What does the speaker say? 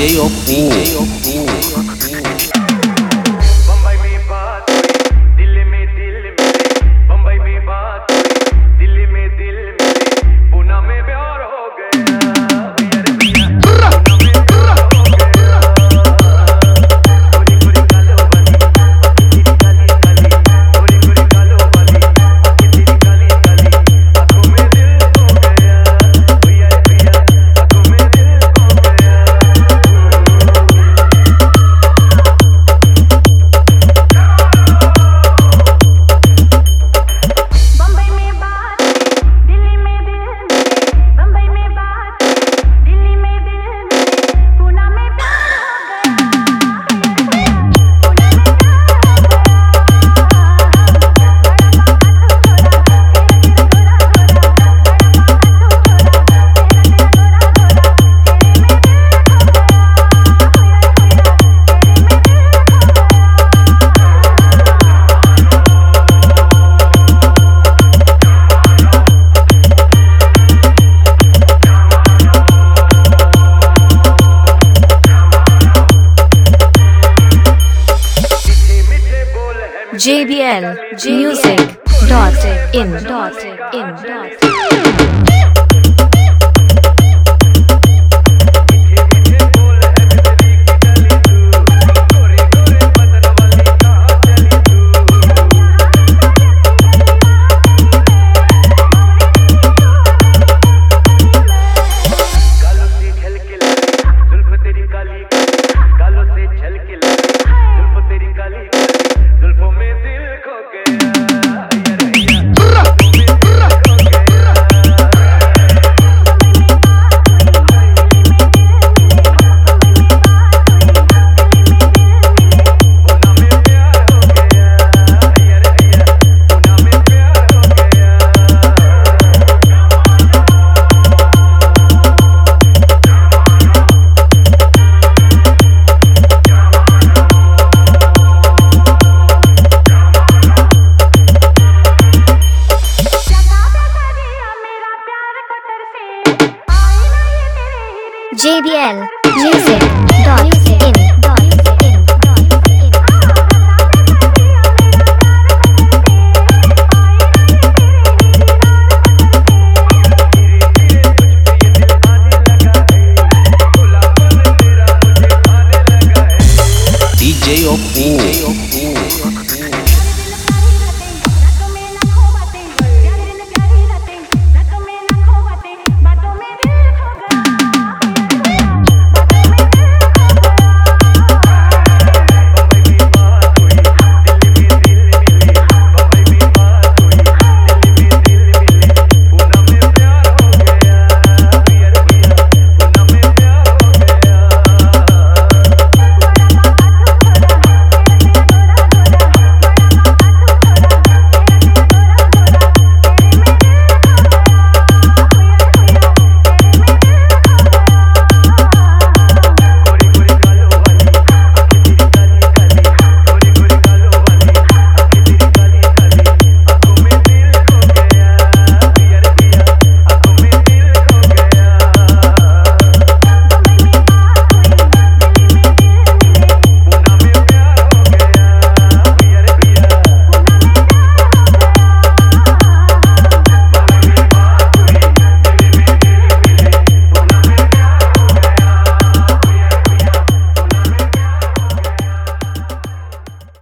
DJ Oppo. Bombay में बात हुई, दिल्ली में दिल मिले। बम्बई में बात हुई, दिल्ली में दिल मिले। पूना में प्यार हो गया, पूना में प्यार हो गया। गोरी गोरी कालो वाली, तेरी काली काली। गोरी गोरी कालो वाली, तेरी काली काली। आँखों में दिल हो गया, भैया भैया। आँखों में दिल हो गया। बम्बई में बात दिल्ली में दिल मिले। बम्बई में बात दिल्ली में दिल मिले। पूना में प्यार हो गया, पूना में प्यार हो गया। बड़ा मीठे बोल है JBL Music.in. मीठे बोल है बिजली की डली तू। गोरे गोरे बदन वाली कहाँ चली तू। गालों से झलके लगी जुल्फ तेरी काली काली। गालों से झलके लगी जुल्फ तेरी काली काली। जुल्फों में दिल खो गया, या रैया। जुल्फों में दिल खो गया। पूना में प्यार हो गया, या रैया। पूना में प्यार हो गया। JBL Music.in.